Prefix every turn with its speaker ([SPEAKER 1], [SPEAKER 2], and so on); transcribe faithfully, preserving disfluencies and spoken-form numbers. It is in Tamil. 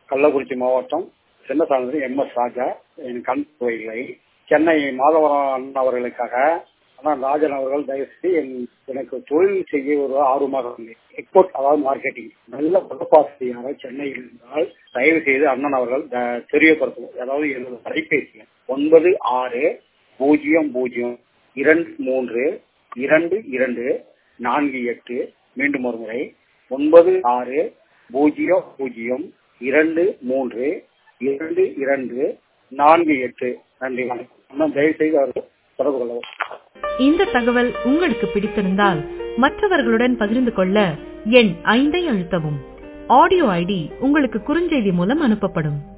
[SPEAKER 1] கள்ளக்குறிச்சி மாவட்டம் சின்னசாமி எம் எஸ் ராஜா. என் கண் இல்லை. சென்னை மாதவரம் அண்ணன் அவர்களுக்காக ஆனால் ராஜன் அவர்கள் தயவுசெய்து எனக்கு தொழில் செய்ய ஒரு ஆர்வமாக இருந்தேன். எக்ஸ்போர்ட் அதாவது மார்க்கெட்டிங் நல்ல பதப்பாசிரியாக சென்னையில் இருந்தால் தயவு செய்து அண்ணன் அவர்கள் தெரியப்படுத்தும். அதாவது எனது தொலைபேசி ஒன்பது ஆறு பூஜ்ஜியம் பூஜ்ஜியம் இரண்டு மூன்று இரண்டு இரண்டு நான்கு எட்டு. மீண்டும் ஒரு முறை ஒன்பது ஆறு பூஜ்ஜியம் பூஜ்ஜியம் இரண்டு மூன்று இரண்டு இரண்டு நான்கு எட்டு. நன்றி வணக்கம். தயவு செய்து அவர்கள் தொடர்பு கொள்ளவும்.
[SPEAKER 2] இந்த தகவல் உங்களுக்கு பிடித்திருந்தால் மற்றவர்களுடன் பகிர்ந்து கொள்ள எண் ஐந்தை அழுத்தவும். ஆடியோ ஐடி உங்களுக்கு குறுஞ்செய்தி மூலம் அனுப்பப்படும்.